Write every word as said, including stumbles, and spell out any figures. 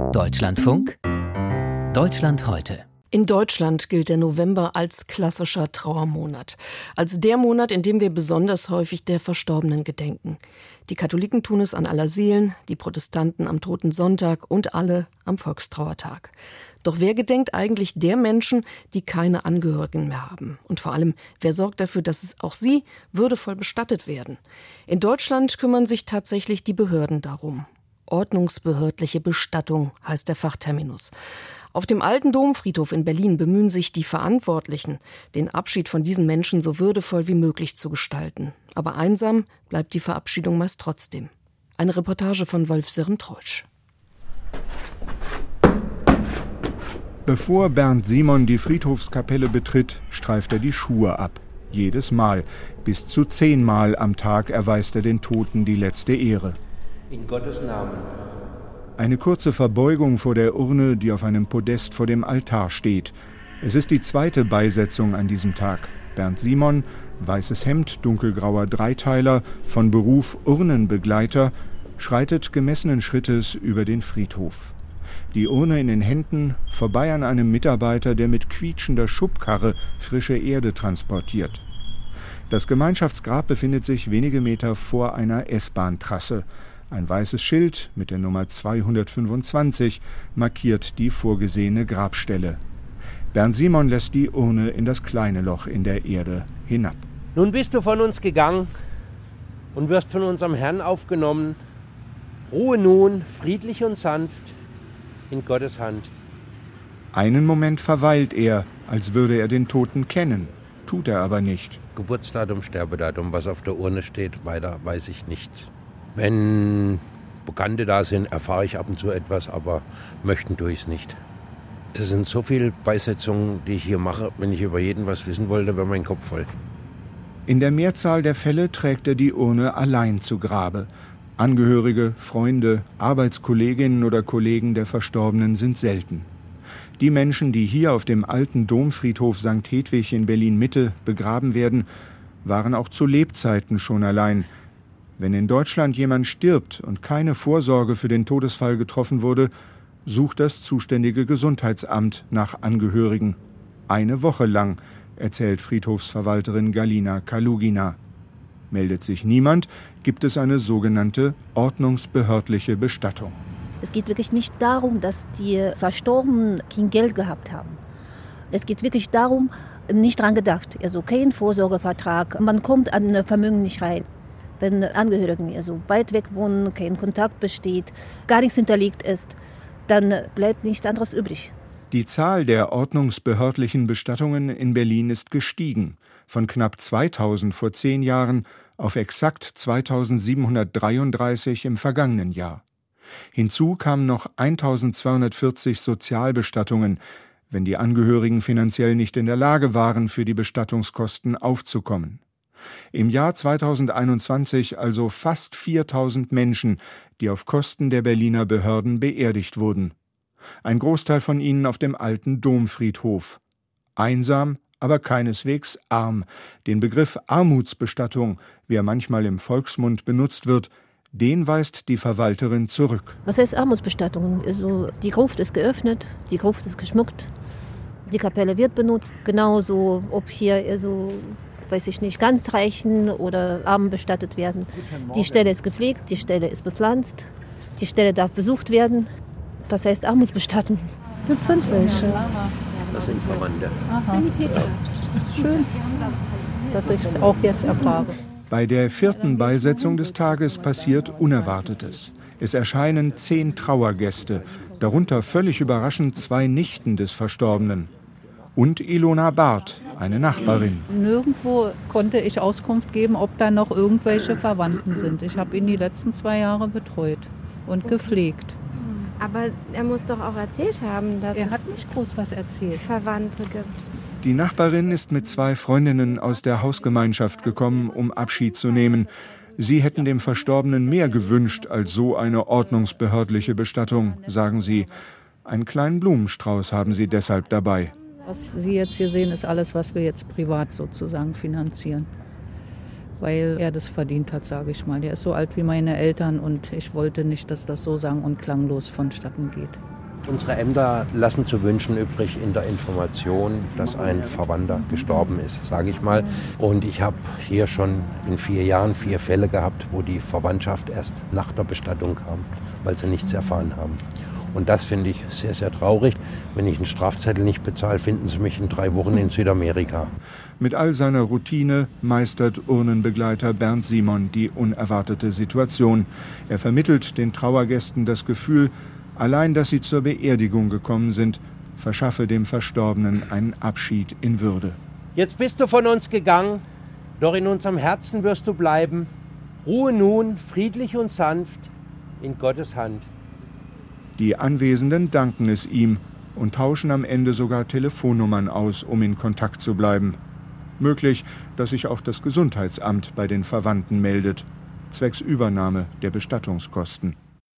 Deutschlandfunk Deutschland heute. In Deutschland gilt der November als klassischer Trauermonat. Als der Monat, in dem wir besonders häufig der Verstorbenen gedenken. Die Katholiken tun es an Allerseelen, die Protestanten am Totensonntag und alle am Volkstrauertag. Doch wer gedenkt eigentlich der Menschen, die keine Angehörigen mehr haben? Und vor allem, wer sorgt dafür, dass es auch sie würdevoll bestattet werden? In Deutschland kümmern sich tatsächlich die Behörden darum. Ordnungsbehördliche Bestattung heißt der Fachterminus. Auf dem alten Domfriedhof in Berlin bemühen sich die Verantwortlichen, den Abschied von diesen Menschen so würdevoll wie möglich zu gestalten. Aber einsam bleibt die Verabschiedung meist trotzdem. Eine Reportage von Wolf-Sören Troeltsch. Bevor Bernd Simon die Friedhofskapelle betritt, streift er die Schuhe ab. Jedes Mal. Bis zu zehnmal am Tag erweist er den Toten die letzte Ehre. In Gottes Namen. Eine kurze Verbeugung vor der Urne, die auf einem Podest vor dem Altar steht. Es ist die zweite Beisetzung an diesem Tag. Bernd Simon, weißes Hemd, dunkelgrauer Dreiteiler, von Beruf Urnenbegleiter, schreitet gemessenen Schrittes über den Friedhof. Die Urne in den Händen, vorbei an einem Mitarbeiter, der mit quietschender Schubkarre frische Erde transportiert. Das Gemeinschaftsgrab befindet sich wenige Meter vor einer S-Bahn-Trasse. Ein weißes Schild mit der Nummer zweihundertfünfundzwanzig markiert die vorgesehene Grabstelle. Bernd Simon lässt die Urne in das kleine Loch in der Erde hinab. Nun bist du von uns gegangen und wirst von unserem Herrn aufgenommen. Ruhe nun, friedlich und sanft, in Gottes Hand. Einen Moment verweilt er, als würde er den Toten kennen. Tut er aber nicht. Geburtsdatum, Sterbedatum, was auf der Urne steht, weiter weiß ich nichts. Wenn Bekannte da sind, erfahre ich ab und zu etwas, aber möchten tue ich es nicht. Das sind so viele Beisetzungen, die ich hier mache. Wenn ich über jeden was wissen wollte, wäre mein Kopf voll. In der Mehrzahl der Fälle trägt er die Urne allein zu Grabe. Angehörige, Freunde, Arbeitskolleginnen oder Kollegen der Verstorbenen sind selten. Die Menschen, die hier auf dem alten Domfriedhof Sankt Hedwig in Berlin-Mitte begraben werden, waren auch zu Lebzeiten schon allein. Wenn in Deutschland jemand stirbt und keine Vorsorge für den Todesfall getroffen wurde, sucht das zuständige Gesundheitsamt nach Angehörigen. Eine Woche lang, erzählt Friedhofsverwalterin Galina Kalugina. Meldet sich niemand, gibt es eine sogenannte ordnungsbehördliche Bestattung. Es geht wirklich nicht darum, dass die Verstorbenen kein Geld gehabt haben. Es geht wirklich darum, nicht dran gedacht. Also kein Vorsorgevertrag, man kommt an Vermögen nicht rein. Wenn Angehörige also weit weg wohnen, kein Kontakt besteht, gar nichts hinterlegt ist, dann bleibt nichts anderes übrig. Die Zahl der ordnungsbehördlichen Bestattungen in Berlin ist gestiegen. Von knapp zweitausend vor zehn Jahren auf exakt zweitausendsiebenhundertdreiunddreißig im vergangenen Jahr. Hinzu kamen noch eintausendzweihundertvierzig Sozialbestattungen, wenn die Angehörigen finanziell nicht in der Lage waren, für die Bestattungskosten aufzukommen. Im Jahr zweitausendeinundzwanzig also fast viertausend Menschen, die auf Kosten der Berliner Behörden beerdigt wurden. Ein Großteil von ihnen auf dem alten Domfriedhof. Einsam, aber keineswegs arm. Den Begriff Armutsbestattung, wie er manchmal im Volksmund benutzt wird, den weist die Verwalterin zurück. Was heißt Armutsbestattung? Also die Gruft ist geöffnet, die Gruft ist geschmückt, die Kapelle wird benutzt. Genauso, ob hier also weiß ich nicht, ganz Reichen oder Armen bestattet werden. Die Stelle ist gepflegt, die Stelle ist bepflanzt, die Stelle darf besucht werden. Das heißt Armutsbestattung. Das sind welche. Das sind Verwandte. Aha. Schön, dass ich es auch jetzt erfahre. Bei der vierten Beisetzung des Tages passiert Unerwartetes. Es erscheinen zehn Trauergäste, darunter völlig überraschend zwei Nichten des Verstorbenen. Und Ilona Barth, eine Nachbarin. Nirgendwo konnte ich Auskunft geben, ob da noch irgendwelche Verwandten sind. Ich habe ihn die letzten zwei Jahre betreut und gepflegt. Aber er muss doch auch erzählt haben, dass er es hat nicht groß was erzählt. Verwandte gibt. Die Nachbarin ist mit zwei Freundinnen aus der Hausgemeinschaft gekommen, um Abschied zu nehmen. Sie hätten dem Verstorbenen mehr gewünscht als so eine ordnungsbehördliche Bestattung, sagen sie. Einen kleinen Blumenstrauß haben sie deshalb dabei. Was Sie jetzt hier sehen, ist alles, was wir jetzt privat sozusagen finanzieren. Weil er das verdient hat, sage ich mal. Der ist so alt wie meine Eltern und ich wollte nicht, dass das so sang- und klanglos vonstatten geht. Unsere Ämter lassen zu wünschen übrig in der Information, dass ein Verwandter gestorben ist, sage ich mal. Und ich habe hier schon in vier Jahren vier Fälle gehabt, wo die Verwandtschaft erst nach der Bestattung kam, weil sie nichts erfahren haben. Und das finde ich sehr, sehr traurig. Wenn ich einen Strafzettel nicht bezahle, finden Sie mich in drei Wochen in Südamerika. Mit all seiner Routine meistert Urnenbegleiter Bernd Simon die unerwartete Situation. Er vermittelt den Trauergästen das Gefühl, allein, dass sie zur Beerdigung gekommen sind, verschaffe dem Verstorbenen einen Abschied in Würde. Jetzt bist du von uns gegangen, doch in unserem Herzen wirst du bleiben. Ruhe nun, friedlich und sanft, in Gottes Hand. Die Anwesenden danken es ihm und tauschen am Ende sogar Telefonnummern aus, um in Kontakt zu bleiben. Möglich, dass sich auch das Gesundheitsamt bei den Verwandten meldet, zwecks Übernahme der Bestattungskosten.